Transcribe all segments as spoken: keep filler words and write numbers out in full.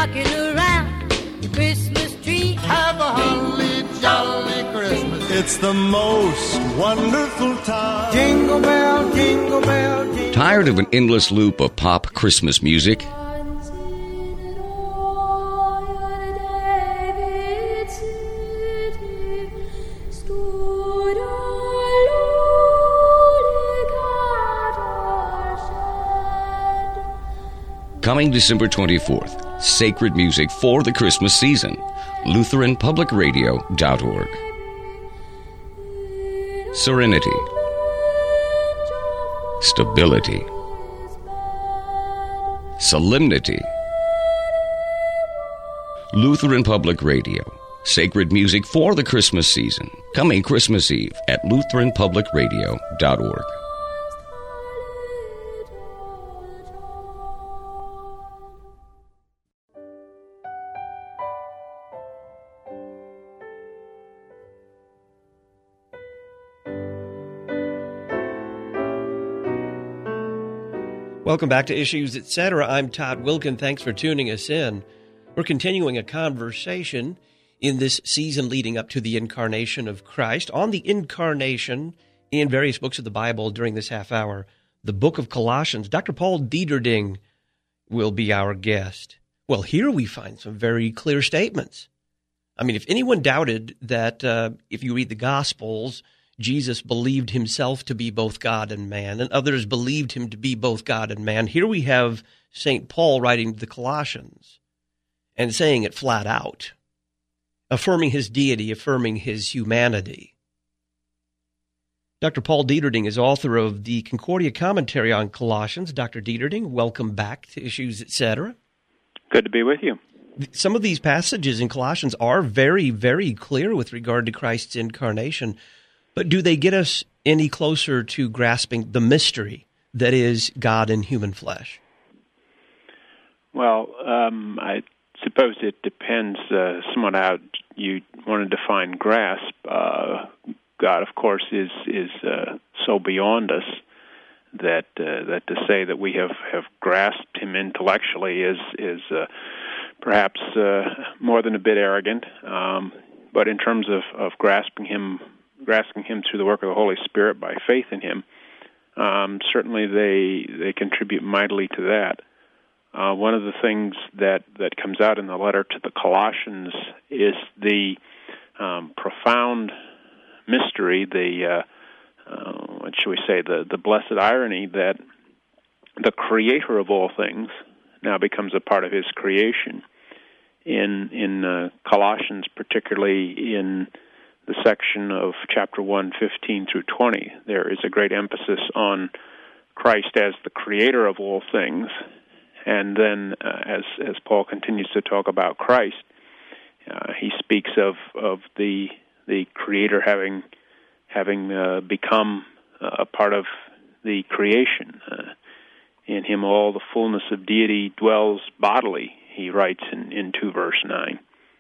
rocking around the Christmas tree. Have a holly jolly Christmas. It's the most wonderful time. Jingle bell, jingle bell, jingle. Tired of an endless loop of pop Christmas music? Coming December twenty-fourth, sacred music for the Christmas season. Lutheran Public Radio dot org. Serenity. Stability. Solemnity. Lutheran Public Radio. Sacred music for the Christmas season. Coming Christmas Eve at Lutheran Public Radio dot org. Welcome back to Issues, et cetera. I'm Todd Wilkin. Thanks for tuning us in. We're continuing a conversation in this season leading up to the incarnation of Christ on the incarnation in various books of the Bible during this half hour. The book of Colossians. Doctor Paul Dieterding will be our guest. Well, here we find some very clear statements. I mean, if anyone doubted that uh, if you read the Gospels, Jesus believed himself to be both God and man, and others believed him to be both God and man. Here we have Saint Paul writing to the Colossians and saying it flat out, affirming his deity, affirming his humanity. Doctor Paul Dieterding is author of the Concordia Commentary on Colossians. Doctor Dieterding, welcome back to Issues, et cetera. Good to be with you. Some of these passages in Colossians are very, very clear with regard to Christ's incarnation. But do they get us any closer to grasping the mystery that is God in human flesh? Well, um, I suppose it depends uh, somewhat how you want to define grasp. Uh, God, of course, is is uh, so beyond us that uh, that to say that we have, have grasped him intellectually is is uh, perhaps uh, more than a bit arrogant. Um, but in terms of, of grasping him. grasping him through the work of the Holy Spirit by faith in him, um, certainly they they contribute mightily to that. Uh, one of the things that, that comes out in the letter to the Colossians is the um, profound mystery, the, uh, uh, what should we say, the, the blessed irony that the creator of all things now becomes a part of his creation. In, in uh, Colossians, particularly in the section of chapter one, fifteen through twenty, there is a great emphasis on Christ as the creator of all things. And then uh, as as Paul continues to talk about Christ, uh, he speaks of, of the the creator having having uh, become uh, a part of the creation. Uh, in him all the fullness of deity dwells bodily, he writes in, in two verse nine.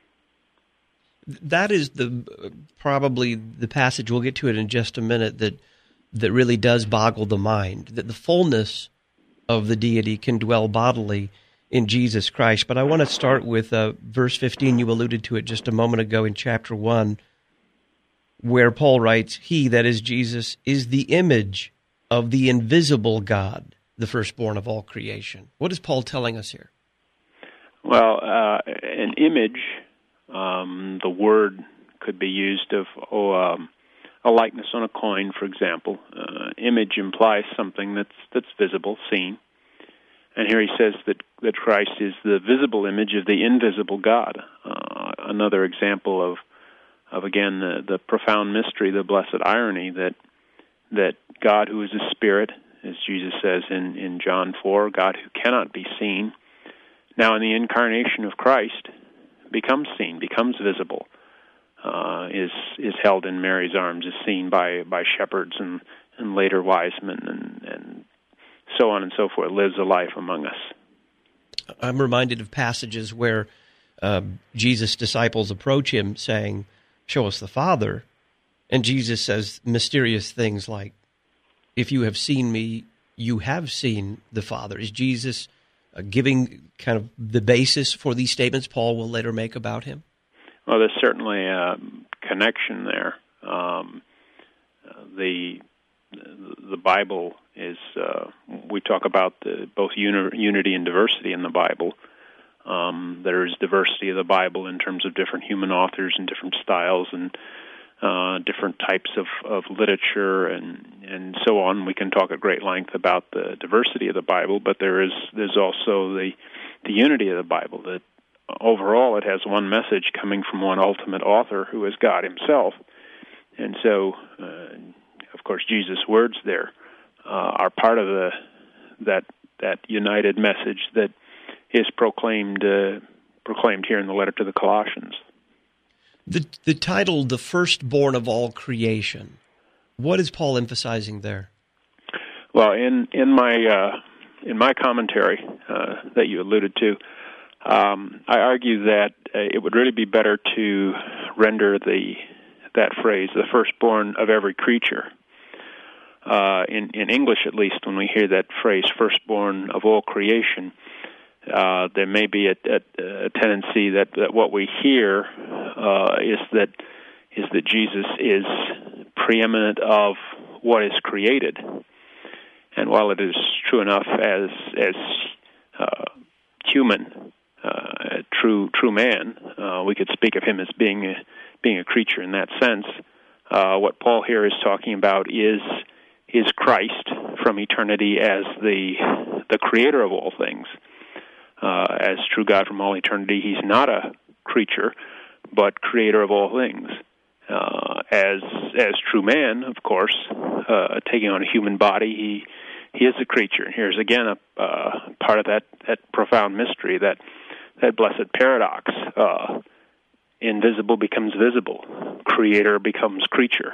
That is the probably the passage, we'll get to it in just a minute, that that really does boggle the mind, that the fullness of the deity can dwell bodily in Jesus Christ. But I want to start with uh, verse fifteen. You alluded to it just a moment ago in chapter one, where Paul writes, "He," that is Jesus, "is the image of the invisible God, the firstborn of all creation." What is Paul telling us here? Well, uh, an image... Um, the word could be used of oh, um, a likeness on a coin, for example. Uh, image implies something that's that's visible, seen. And here he says that, that Christ is the visible image of the invisible God. Uh, another example of, of again, the, the profound mystery, the blessed irony that that God, who is a spirit, as Jesus says in, in John four, God who cannot be seen, now in the incarnation of Christ, becomes seen, becomes visible, uh, is is held in Mary's arms, is seen by, by shepherds and, and later wise men, and, and so on and so forth, lives a life among us. I'm reminded of passages where uh, Jesus' disciples approach him saying, "Show us the Father," and Jesus says mysterious things like, "If you have seen me, you have seen the Father." Is Jesus uh, giving kind of the basis for these statements Paul will later make about him? Well, there's certainly a connection there. Um, the the Bible is, uh, we talk about the, both uni- unity and diversity in the Bible. Um, there is diversity of the Bible in terms of different human authors and different styles and uh, different types of, of literature and, and so on. We can talk at great length about the diversity of the Bible, but there is there's also the the unity of the Bible, that overall it has one message coming from one ultimate author who is God himself. And so, uh, of course, Jesus' words there uh, are part of the that that united message that is proclaimed uh, proclaimed here in the letter to the Colossians. The the title, "The Firstborn of All Creation," what is Paul emphasizing there? Well, in in my uh, in my commentary uh, that you alluded to, um, I argue that uh, it would really be better to render the that phrase, "the firstborn of every creature." Uh, in in English, at least, when we hear that phrase, "firstborn of all creation," Uh, there may be a, a, a tendency that, that what we hear uh, is that is that Jesus is preeminent of what is created, and while it is true enough as as uh, human, uh, true true man, uh, we could speak of him as being a, being a creature in that sense. Uh, what Paul here is talking about is is Christ from eternity as the the creator of all things. Uh, as true God from all eternity, he's not a creature, but creator of all things. Uh, as as true man, of course, uh, taking on a human body, he he is a creature. And here's again a uh, part of that, that profound mystery, that that blessed paradox: uh, invisible becomes visible, creator becomes creature.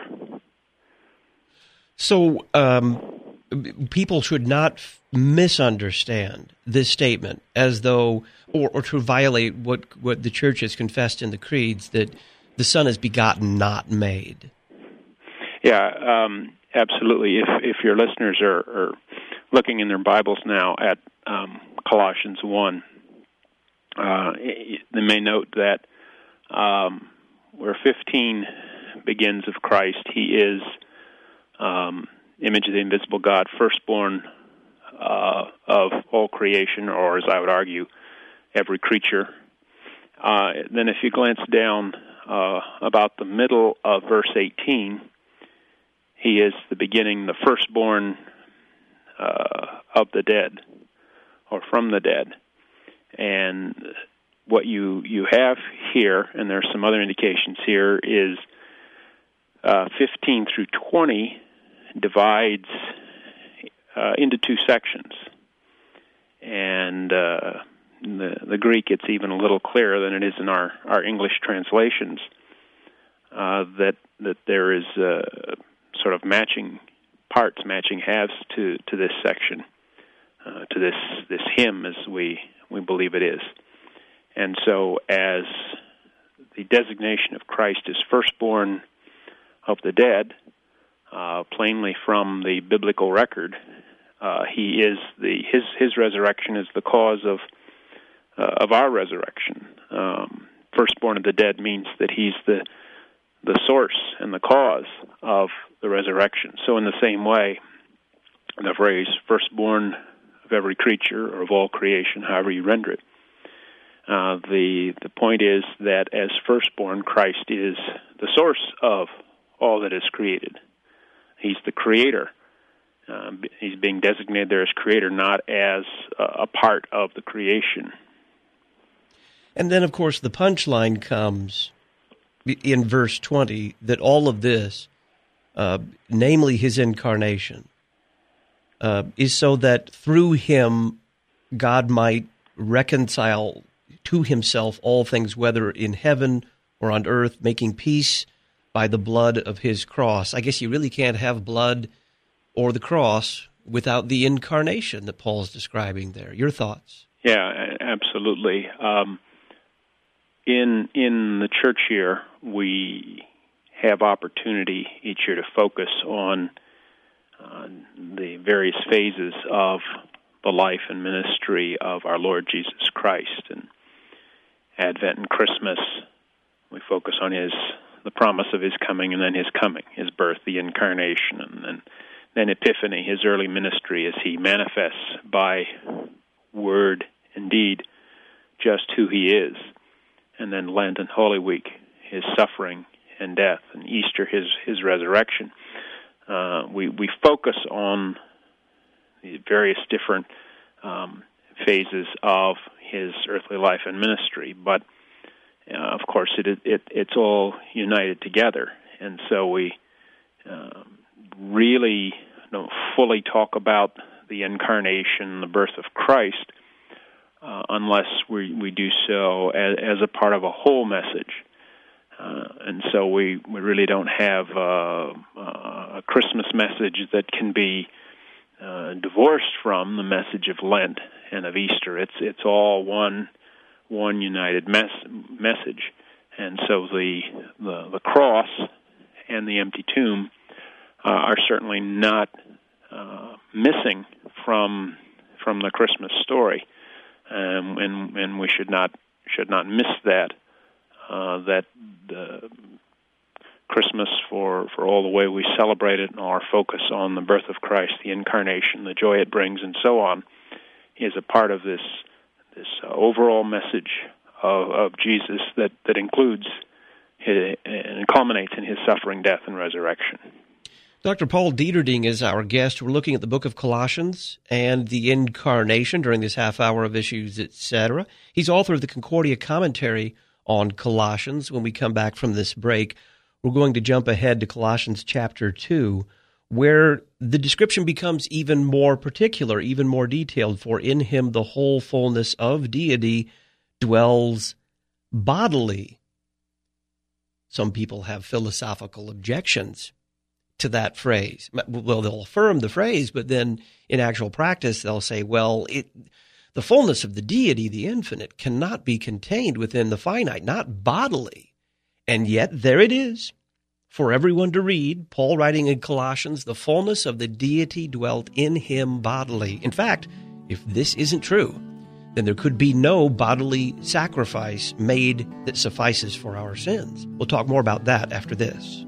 So, um, people should not f- misunderstand this statement as though, or, or to violate what, what the church has confessed in the creeds, that the Son is begotten, not made. Yeah, um, absolutely. If if your listeners are, are looking in their Bibles now at um, Colossians one, uh, they may note that um, where fifteen begins of Christ, he is um, image of the invisible God, firstborn uh, of all creation, or as I would argue, every creature. Uh, then if you glance down uh, about the middle of verse eighteen, he is the beginning, the firstborn uh, of the dead, or from the dead. And what you, you have here, and there's some other indications here, is uh, fifteen through twenty divides uh, into two sections. And uh, in the, the Greek, it's even a little clearer than it is in our, our English translations, uh, that that there is uh, sort of matching parts, matching halves to, to this section, uh, to this this hymn, as we, we believe it is. And so as the designation of Christ is firstborn of the dead, Uh, plainly from the biblical record, uh, he is the his his resurrection is the cause of uh, of our resurrection. Um, firstborn of the dead means that he's the the source and the cause of the resurrection. So, in the same way, the phrase "firstborn of every creature" or of all creation, however you render it, uh, the the point is that as firstborn, Christ is the source of all that is created. He's the creator. Uh, he's being designated there as creator, not as uh, a part of the creation. And then, of course, the punchline comes in verse twenty, that all of this, uh, namely his incarnation, uh, is so that through him God might reconcile to himself all things, whether in heaven or on earth, making peace by the blood of his cross. I guess you really can't have blood or the cross without the incarnation that Paul's describing there. Your thoughts? Yeah, absolutely. Um, in in the church year, we have opportunity each year to focus on uh, the various phases of the life and ministry of our Lord Jesus Christ. And Advent and Christmas, we focus on his the promise of his coming and then his coming, his birth, the incarnation, and then, then Epiphany, his early ministry as he manifests by word and deed just who he is. And then Lent and Holy Week, his suffering and death, and Easter, his his resurrection. Uh, we we focus on the various different um, phases of his earthly life and ministry, but uh, of course it, it it's all united together, and so we um, really don't fully talk about the incarnation, the birth of Christ, uh, unless we we do so as, as a part of a whole message. Uh, and so we, we really don't have uh, uh, a Christmas message that can be uh, divorced from the message of Lent and of Easter. It's it's all one one united mes- message. And so the, the the cross and the empty tomb uh, are certainly not uh, missing from from the Christmas story, um, and and we should not should not miss that. Uh, that the Christmas, for, for all the way we celebrate it and our focus on the birth of Christ, the incarnation, the joy it brings, and so on, is a part of this this uh, overall message of, of Jesus that, that includes his, and culminates in his suffering, death, and resurrection. Doctor Paul Dieterding is our guest. We're looking at the book of Colossians and the incarnation during this half hour of Issues, et cetera. He's author of the Concordia Commentary on Colossians. When we come back from this break, we're going to jump ahead to Colossians chapter two, where the description becomes even more particular, even more detailed. For in him the whole fullness of deity dwells bodily. Some people have philosophical objections to that phrase. Well, they'll affirm the phrase, but then in actual practice, they'll say, well, it... the fullness of the deity, the infinite, cannot be contained within the finite, not bodily. And yet there it is for everyone to read. Paul writing in Colossians, the fullness of the deity dwelt in him bodily. In fact, if this isn't true, then there could be no bodily sacrifice made that suffices for our sins. We'll talk more about that after this.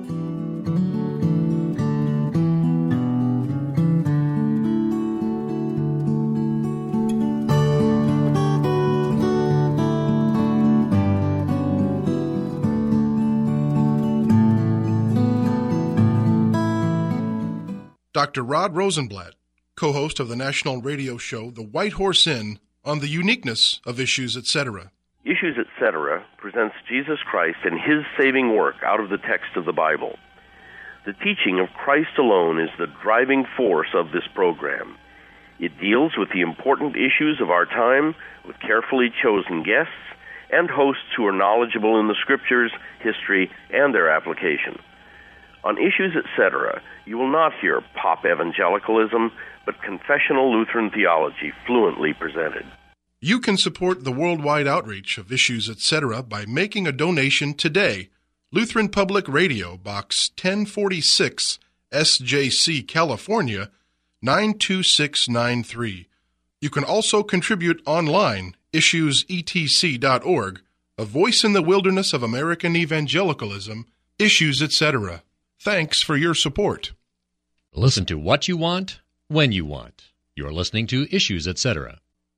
Doctor Rod Rosenblatt, co-host of the national radio show The White Horse Inn, on the uniqueness of Issues, et cetera. Issues, et cetera presents Jesus Christ and his saving work out of the text of the Bible. The teaching of Christ alone is the driving force of this program. It deals with the important issues of our time with carefully chosen guests and hosts who are knowledgeable in the Scriptures, history, and their application. On Issues, et cetera, you will not hear pop evangelicalism, but confessional Lutheran theology fluently presented. You can support the worldwide outreach of Issues, et cetera by making a donation today. Lutheran Public Radio, Box ten forty-six, S J C, California, nine two six nine three. You can also contribute online, issues e t c dot org, a voice in the wilderness of American evangelicalism, Issues, et cetera. Thanks for your support. Listen to what you want, when you want. You're listening to Issues, et cetera.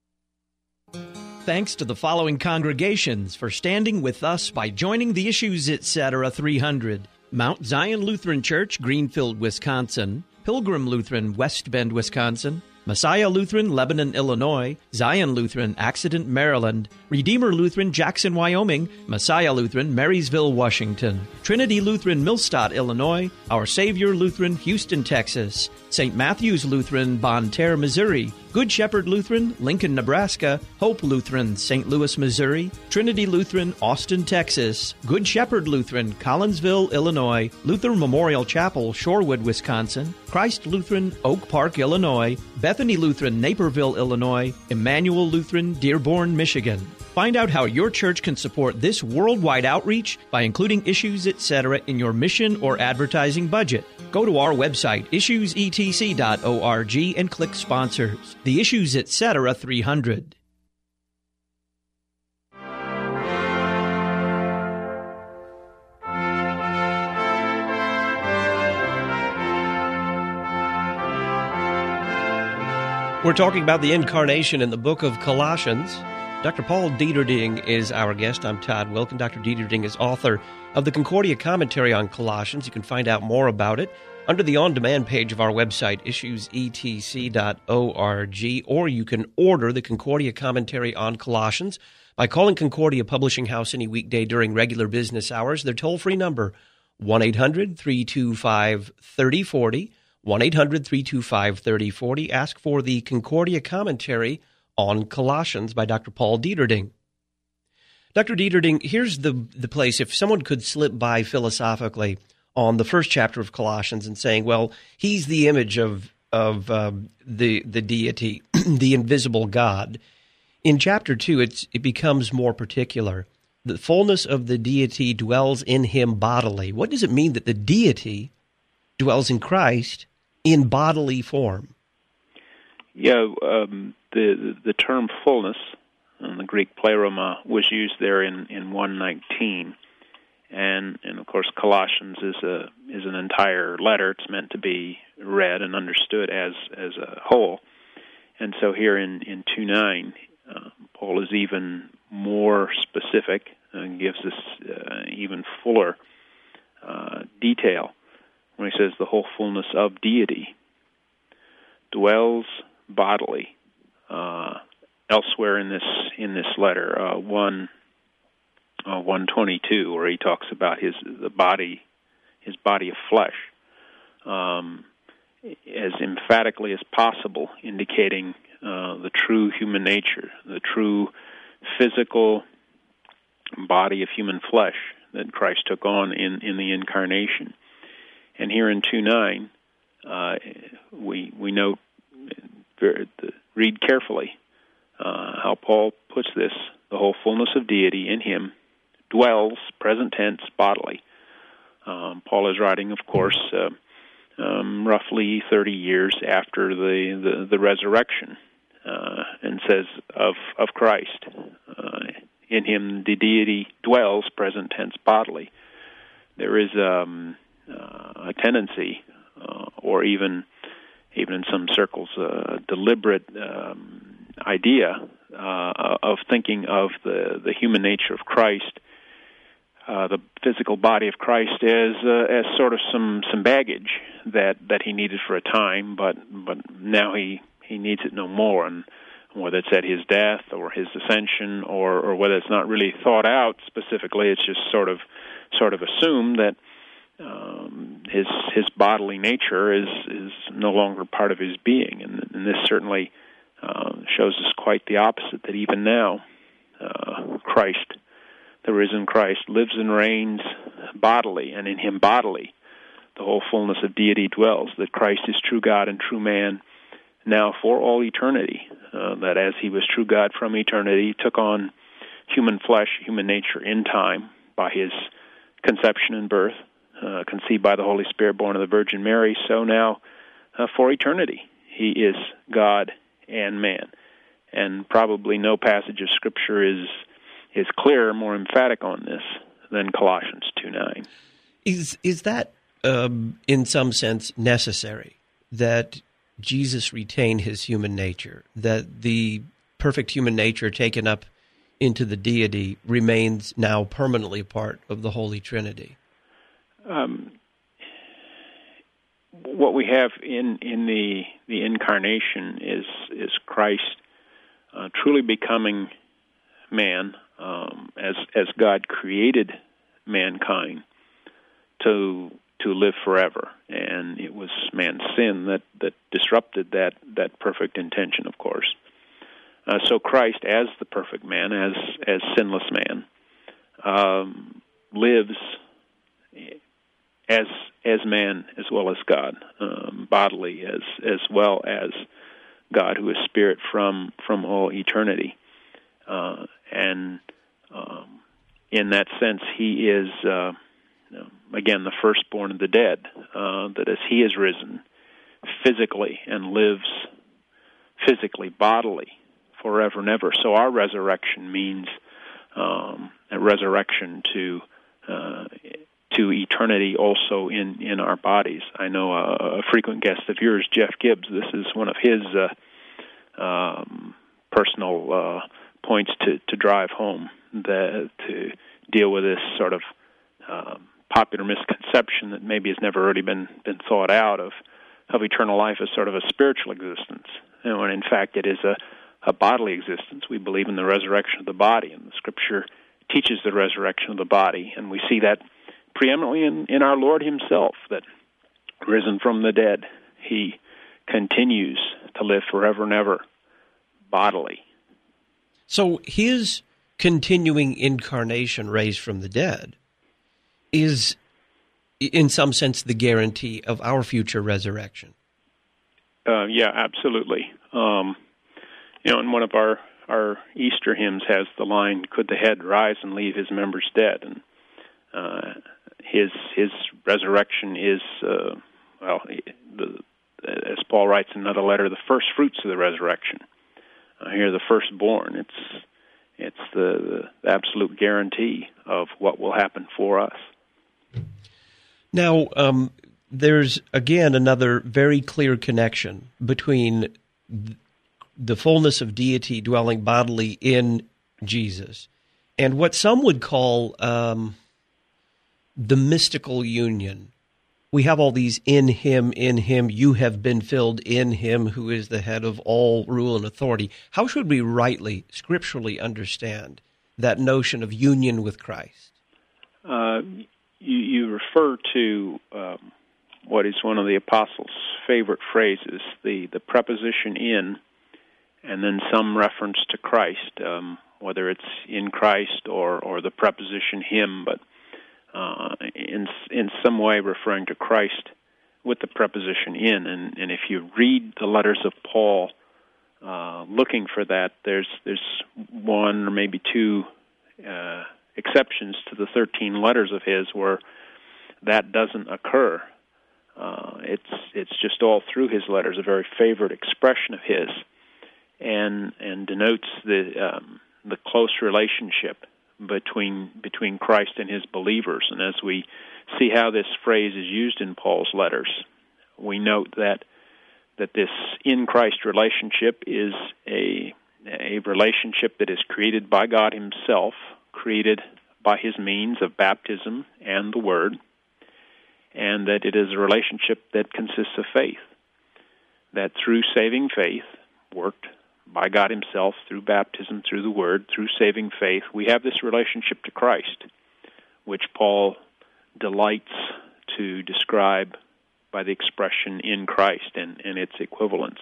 Thanks to the following congregations for standing with us by joining the Issues, et cetera three hundred. Mount Zion Lutheran Church, Greenfield, Wisconsin. Pilgrim Lutheran, West Bend, Wisconsin. Messiah Lutheran, Lebanon, Illinois. Zion Lutheran, Accident, Maryland. Redeemer Lutheran, Jackson, Wyoming. Messiah Lutheran, Marysville, Washington. Trinity Lutheran, Millstadt, Illinois. Our Savior Lutheran, Houston, Texas. Saint Matthew's Lutheran, Bonne Terre, Missouri. Good Shepherd Lutheran, Lincoln, Nebraska. Hope Lutheran, Saint Louis, Missouri. Trinity Lutheran, Austin, Texas. Good Shepherd Lutheran, Collinsville, Illinois. Luther Memorial Chapel, Shorewood, Wisconsin. Christ Lutheran, Oak Park, Illinois. Bethany Lutheran, Naperville, Illinois. Emmanuel Lutheran, Dearborn, Michigan. Find out how your church can support this worldwide outreach by including Issues Etc. in your mission or advertising budget. Go to our website, issues e t c dot org, and click Sponsors. The Issues Etc. three hundred. We're talking about the incarnation in the book of Colossians. Doctor Paul Dieterding is our guest. I'm Todd Wilken. Doctor Dieterding is author of the Concordia Commentary on Colossians. You can find out more about it under the on-demand page of our website, issues e t c dot org, or you can order the Concordia Commentary on Colossians by calling Concordia Publishing House any weekday during regular business hours. Their toll-free number, one eight hundred three two five three oh four oh, one eight hundred three two five three oh four oh. Ask for the Concordia Commentary on Colossians by Doctor Paul Dieterding. Doctor Dieterding, here's the the place, if someone could slip by philosophically on the first chapter of Colossians and saying, well, he's the image of of um, the the deity, the invisible God. In chapter two, it's, it becomes more particular. The fullness of the deity dwells in him bodily. What does it mean that the deity dwells in Christ in bodily form? Yeah, um, the the term fullness, in the Greek pleroma, was used there in, in one nineteen, and and of course Colossians is a is an entire letter. It's meant to be read and understood as as a whole, and so here in in two nine, uh, Paul is even more specific and gives us uh, even fuller uh, detail when he says the whole fullness of deity dwells bodily. Uh, elsewhere in this in this letter, uh, one uh, one twenty two, where he talks about his the body, his body of flesh, um, as emphatically as possible, indicating uh, the true human nature, the true physical body of human flesh that Christ took on in, in the incarnation. And here in two nine, uh, we we note. Read carefully uh, how Paul puts this: the whole fullness of deity in him dwells, present tense, bodily. Um, Paul is writing, of course, uh, um, roughly thirty years after the, the, the resurrection, uh, and says of, of Christ, uh, in him the deity dwells, present tense, bodily. There is um, uh, a tendency, uh, or even even in some circles, a uh, deliberate um, idea uh, of thinking of the, the human nature of Christ, uh, the physical body of Christ, as uh, as sort of some, some baggage that, that he needed for a time, but but now he, he needs it no more. And whether it's at his death or his ascension, or, or whether it's not really thought out specifically, it's just sort of sort of assumed that Um, his his bodily nature is is no longer part of his being, and, and this certainly uh, shows us quite the opposite. That even now, uh, Christ, the risen Christ, lives and reigns bodily, and in him bodily, the whole fullness of deity dwells. That Christ is true God and true man now for all eternity. Uh, that as he was true God from eternity, took on human flesh, human nature in time by his conception and birth. Uh, conceived by the Holy Spirit, born of the Virgin Mary, so now uh, for eternity he is God and man. And probably no passage of Scripture is is clearer, more emphatic on this than Colossians two nine. Is is that um, in some sense necessary, that Jesus retain his human nature, that the perfect human nature taken up into the deity remains now permanently a part of the Holy Trinity? Um, what we have in, in the the incarnation is is Christ uh, truly becoming man, um, as as God created mankind to to live forever, and it was man's sin that, that disrupted that that perfect intention, of course. Uh, so Christ, as the perfect man, as as sinless man, um, lives as as man as well as God, um, bodily as as well as God, who is spirit from from all eternity. Uh, and um, in that sense, he is, uh, again, the firstborn of the dead, uh, that as he is risen physically and lives physically, bodily, forever and ever. So our resurrection means um, a resurrection to uh, to eternity also in, in our bodies. I know a, a frequent guest of yours, Jeff Gibbs, this is one of his uh, um, personal uh, points to, to drive home, the, to deal with this sort of um, popular misconception that maybe has never really been, been thought out of, of eternal life as sort of a spiritual existence, and when in fact it is a, a bodily existence. We believe in the resurrection of the body, and the Scripture teaches the resurrection of the body, and we see that preeminently in, in our Lord himself, that risen from the dead, he continues to live forever and ever bodily. So his continuing incarnation raised from the dead is, in some sense, the guarantee of our future resurrection. Uh, yeah, absolutely. Um, you know, and one of our, our Easter hymns has the line, "Could the head rise and leave his members dead?" And uh, his his resurrection is, uh, well, the, as Paul writes in another letter, the first fruits of the resurrection. Uh, here, the firstborn. It's it's the, the absolute guarantee of what will happen for us. Now, um, there's, again, another very clear connection between the fullness of deity dwelling bodily in Jesus and what some would call um, the mystical union. We have all these in him, in him, you have been filled in him who is the head of all rule and authority. How should we rightly, scripturally understand that notion of union with Christ? Uh, you, you refer to um, what is one of the apostles' favorite phrases, the, the preposition in, and then some reference to Christ, um, whether it's in Christ or, or the preposition him, but uh, in in some way referring to Christ with the preposition in. And, and if you read the letters of Paul uh, looking for that, there's there's one or maybe two uh, exceptions to the thirteen letters of his where that doesn't occur. Uh, it's it's just all through his letters, a very favorite expression of his, and and denotes the um, the close relationship between between Christ and his believers. And as we see how this phrase is used in Paul's letters, we note that that this in Christ relationship is a a relationship that is created by God himself, created by his means of baptism and the Word, and that it is a relationship that consists of faith, that through saving faith, worked by God himself, through baptism, through the Word, through saving faith, we have this relationship to Christ, which Paul delights to describe by the expression in Christ and, and its equivalents.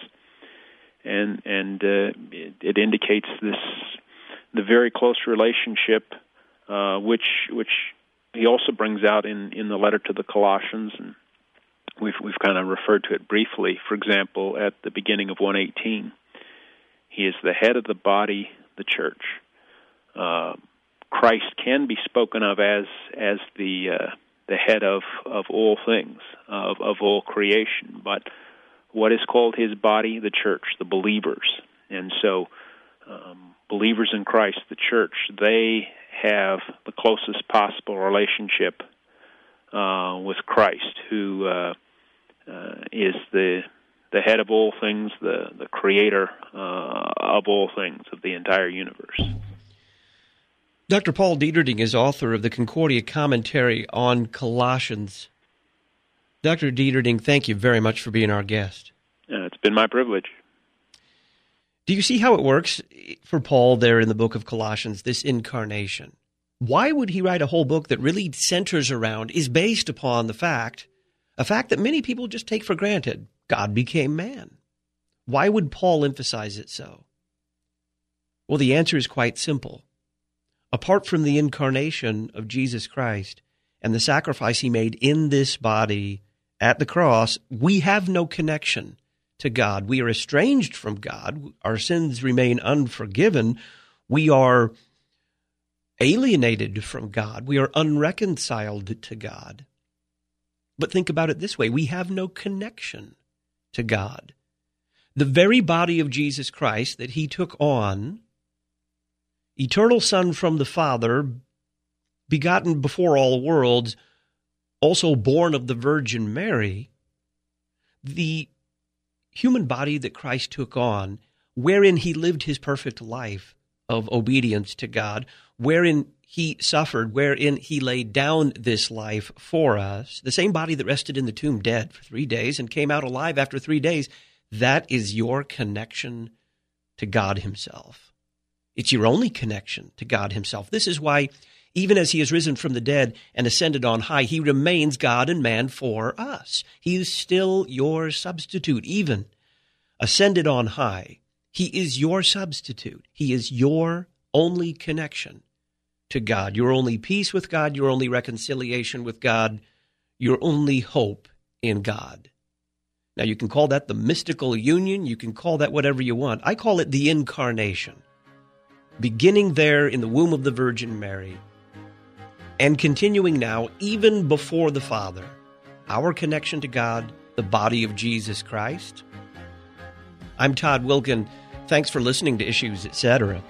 And and uh, it, it indicates this the very close relationship, uh, which which he also brings out in, in the letter to the Colossians, and we've we've kind of referred to it briefly. For example, at the beginning of one eighteen, he is the head of the body, the church. Uh, Christ can be spoken of as as the uh, the head of, of all things, of of all creation, but what is called his body, the church, the believers. And so um, believers in Christ, the church, they have the closest possible relationship uh, with Christ, who uh, uh, is the the head of all things, the, the creator uh, of all things, of the entire universe. Doctor Paul Dieterding is author of the Concordia Commentary on Colossians. Doctor Dieterding, thank you very much for being our guest. Uh, it's been my privilege. Do you see how it works for Paul there in the book of Colossians, this incarnation? Why would he write a whole book that really centers around, is based upon the fact, a fact that many people just take for granted, God became man? Why would Paul emphasize it so? Well, the answer is quite simple. Apart from the incarnation of Jesus Christ and the sacrifice he made in this body at the cross, we have no connection to God. We are estranged from God. Our sins remain unforgiven. We are alienated from God. We are unreconciled to God. But think about it this way. We have no connection to God. The very body of Jesus Christ that he took on, eternal Son from the Father, begotten before all worlds, also born of the Virgin Mary, the human body that Christ took on, wherein he lived his perfect life of obedience to God, wherein he suffered, wherein he laid down this life for us, the same body that rested in the tomb dead for three days and came out alive after three days, that is your connection to God himself. It's your only connection to God himself. This is why, even as he has risen from the dead and ascended on high, he remains God and man for us. He is still your substitute, even ascended on high. He is your substitute. He is your only connection to God, your only peace with God, your only reconciliation with God, your only hope in God. Now, you can call that the mystical union. You can call that whatever you want. I call it the incarnation, beginning there in the womb of the Virgin Mary and continuing now even before the Father, our connection to God, the body of Jesus Christ. I'm Todd Wilken. Thanks for listening to Issues, et cetera.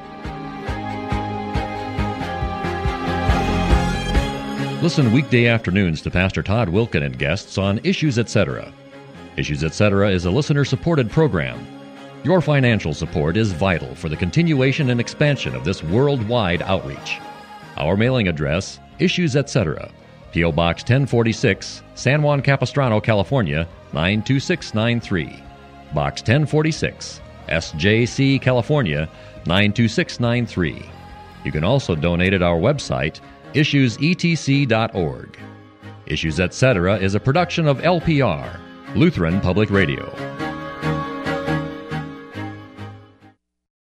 Listen weekday afternoons to Pastor Todd Wilken and guests on Issues, et cetera. Issues, et cetera is a listener-supported program. Your financial support is vital for the continuation and expansion of this worldwide outreach. Our mailing address, Issues, et cetera, P O. Box ten forty-six, San Juan Capistrano, California, nine two six nine three. Box ten forty-six, S J C, California, nine two six nine three. You can also donate at our website, issues e t c dot org. Issues, et cetera is a production of L P R, Lutheran Public Radio.